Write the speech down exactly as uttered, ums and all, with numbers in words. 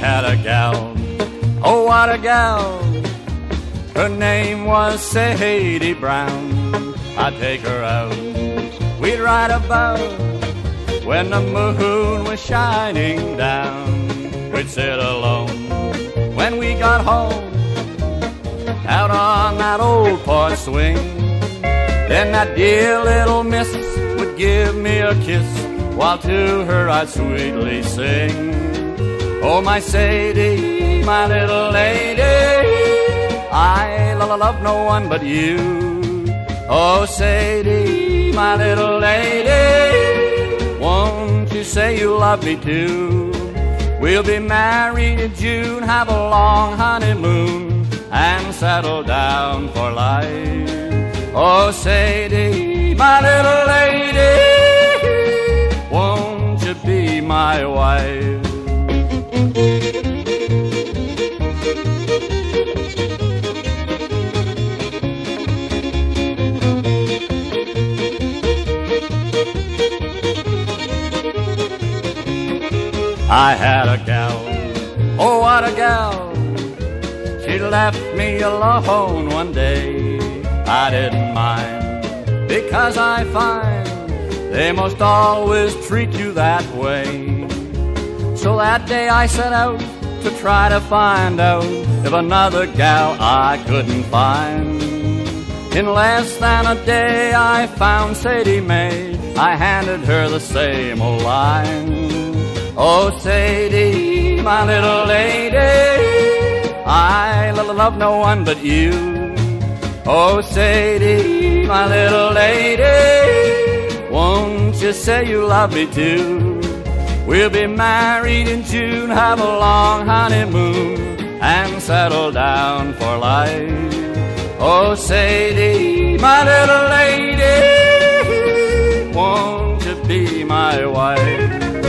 had a gal, oh what a gal. Her name was Sadie Brown. I'd take her out, we'd ride about. When the moon was shining down, we'd sit alone when we got home, out on that old porch swing. Then that dear little miss would give me a kiss, while to her I'd sweetly sing. Oh my Sadie, my little lady, I lo- lo- love no one but you. Oh Sadie, my little lady, won't you say you love me too? We'll be married in June, have a long honeymoon, and settle down for life. Oh Sadie, my little lady, won't you be my wife? I had a gal, oh what a gal. She left me alone one day. I didn't mind, because I find they must always treat you that way. So that day I set out to try to find out if another gal I couldn't find. In less than a day I found Sadie Mae. I handed her the same old line. Oh Sadie, my little lady, I lo- love no one but you. Oh Sadie, my little lady, won't you say you love me too? We'll be married in June, have a long honeymoon, and settle down for life. Oh Sadie, my little lady, won't you be my wife?